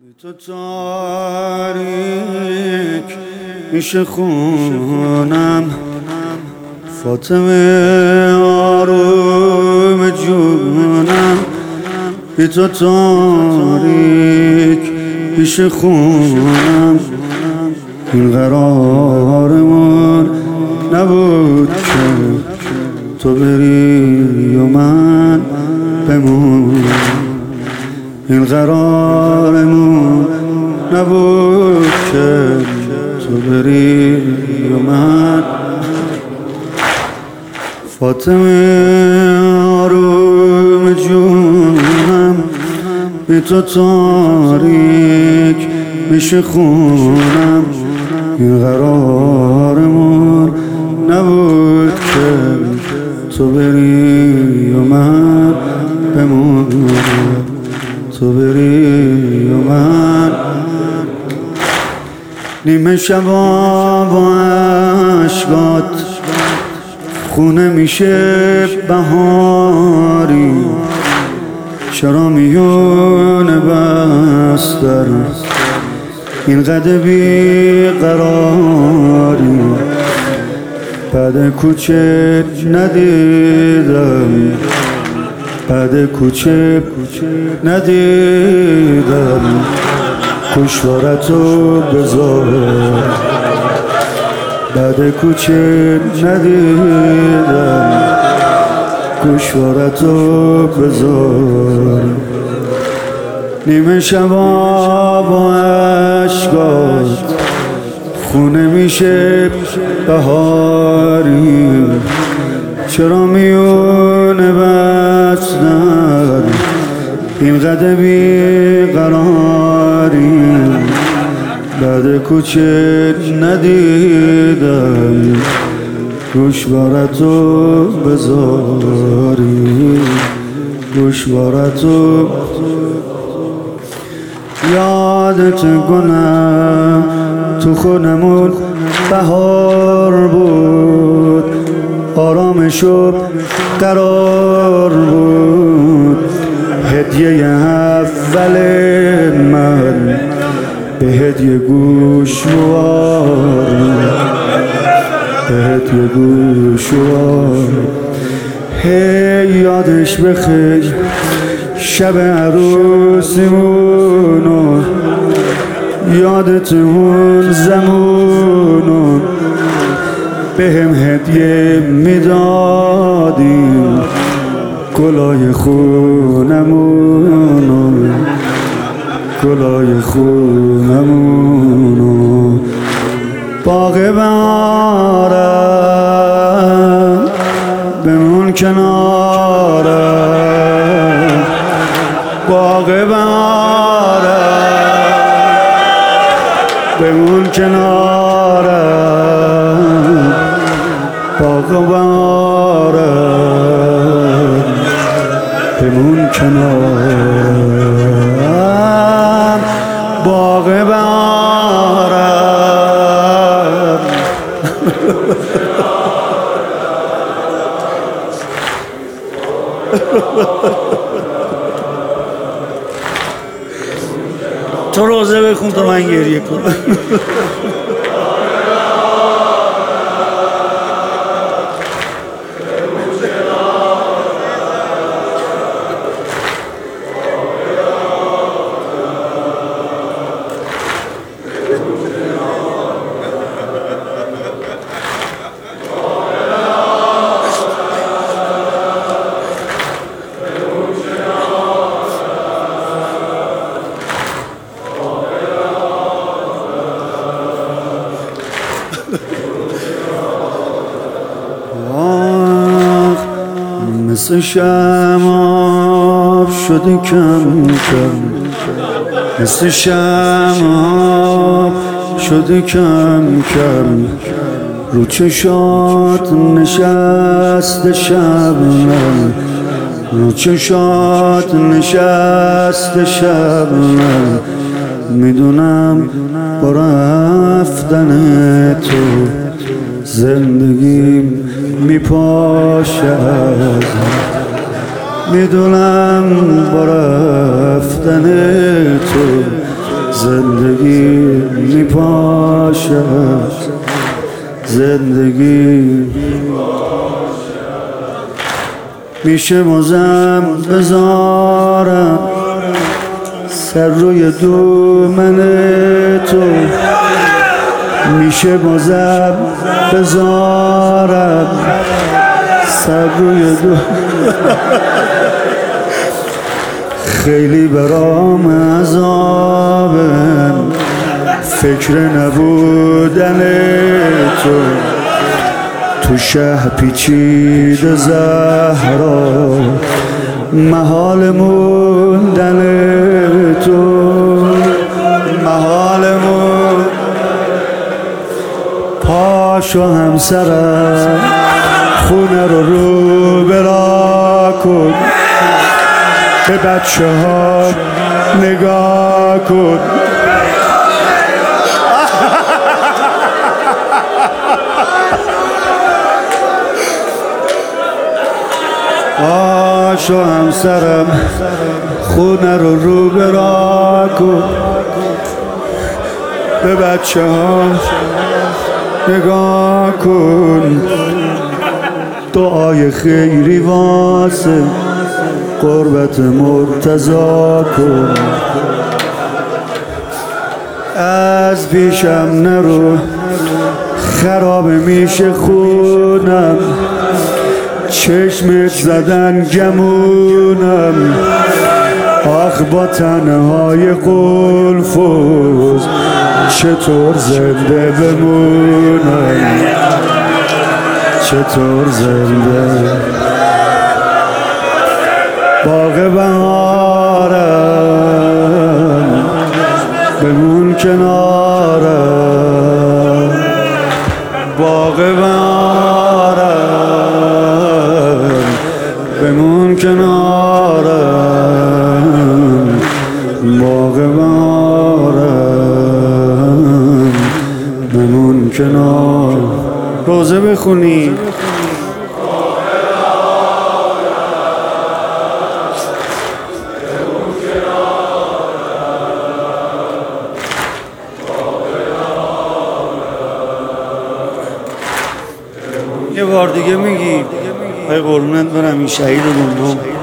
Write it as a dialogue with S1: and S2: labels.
S1: تو تاریک میشه خونم فاطمه آروم جونم، بی تو تاریک میشه خونم. این قرارمون نبود که تو بری و من بمونم. این قرارمون نبود که تو بری و من. فاطمه آروم جونم، بی تو تاریک میشه خونم. این قرارمون نبود که تو بری و من بمونم. تو بری و من نیمه شبا با عشقات خونه میشه بهاری. چرا میونه بستر اینقدر بیقراری؟ بعد کوچه ندیدم، بعد کوچه ندیدم. گوشوارتو بذار، بعد کوچه ندیدم. گوشوارتو بذار. نیمه شبا با عشقات خونه میشه بهاری. چرا میونه بستن اینقدر بیقراری؟ بعد کوچه ندیدم. گوشوارتو بذاری، گوشوارتو. یادت کنم تو خونمون بهار بود، آرامشو قرار بود. هدیه اول من به هدیه گوشوار، به هدیه گوشوار. هی یادش بخیر شب عروسیمونو، یادت اون زمونو بهم هدیه میدادیم. گلای خونمونو، گلای خونمونو. باغ بهارم بمون کنارم، باغ بهارم بمون کنارم، باغ بهارم بمون کنارم، باغ بهارم. تو روزه بخون تا من گریه کنم. مثل شمع شدی کم کم، مثل شمع شدی کم کم. رو چشات نشست شبنم، رو چشات نشست شبنم. میدونم با رفتن تو زندگیم میپاشد. میدونم با رفتن تو زندگی میپاشد، زندگی میشه مزم بذارم سر روی دومن تو، میشه مزم بذارم سر روی دو خیلی برام عذابم فکر نبودن تو شه پیچیده زهرا، محال موندن تو، محال موندن. پاشو همسرم خونه رو برا کن، به بچه ها نگاه کن. پاشو همسرم خونه رو برا کن، به بچه ها نگاه کن. دعای خیری واسه قربت مرتضا کن. از پیشم نرو خراب میشه خونم، چشمت زدن گمونم. آخ با تنهای قلفوز چطور زنده بمونم، چطور زنده. باغ بهارم بمون کنارم، باغ بهارم بمون کنارم، باغ بهارم بمون کنار. روزه بخونی یه بار دیگه میگی ای قربونت برم این شهید دنیا